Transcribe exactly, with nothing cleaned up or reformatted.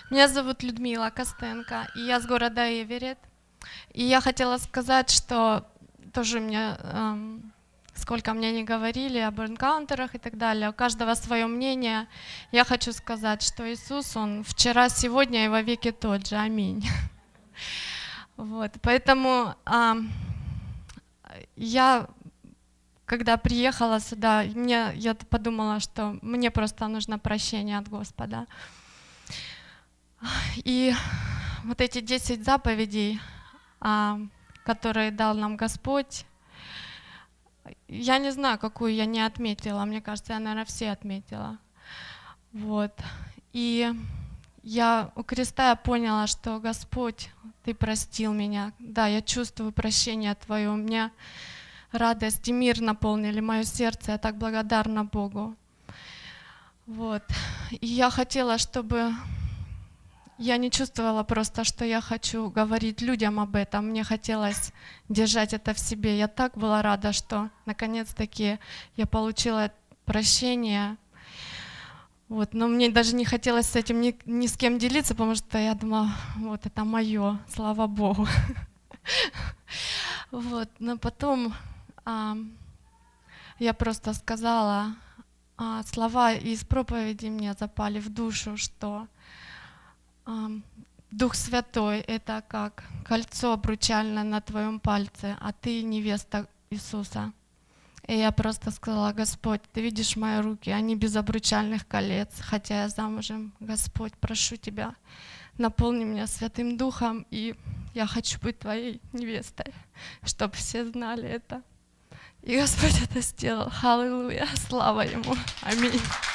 Меня зовут Людмила Костенко, и я с города Эверет. И я хотела сказать, что тоже мне, эм, сколько мне не говорили об энкаунтерах и так далее, у каждого свое мнение. Я хочу сказать, что Иисус, Он вчера, сегодня и во веки тот же. Аминь. Вот, поэтому эм, я, когда приехала сюда, мне, я подумала, что мне просто нужно прощение от Господа. И вот эти десять заповедей, а, которые дал нам Господь, я не знаю, какую я не отметила. Мне кажется, я, наверное, все отметила. Вот. И я у креста я поняла, что Господь, Ты простил меня. Да, я чувствую прощение Твое. У меня радость и мир наполнили мое сердце. Я так благодарна Богу. Вот. И я хотела, чтобы... Я не чувствовала просто, что я хочу говорить людям об этом. Мне хотелось держать это в себе. Я так была рада, что наконец-таки я получила прощение. Вот. Но мне даже не хотелось с этим ни, ни с кем делиться, потому что я думала, вот это мое, слава Богу. Вот. Но потом а, я просто сказала, а, слова из проповеди мне запали в душу, что Дух Святой — это как кольцо обручальное на твоем пальце, а ты невеста Иисуса. И я просто сказала: Господь, Ты видишь мои руки, они без обручальных колец, хотя я замужем. Господь, прошу Тебя, наполни меня Святым Духом, и я хочу быть Твоей невестой, чтобы все знали это. И Господь это сделал. Аллилуйя, слава Ему. Аминь.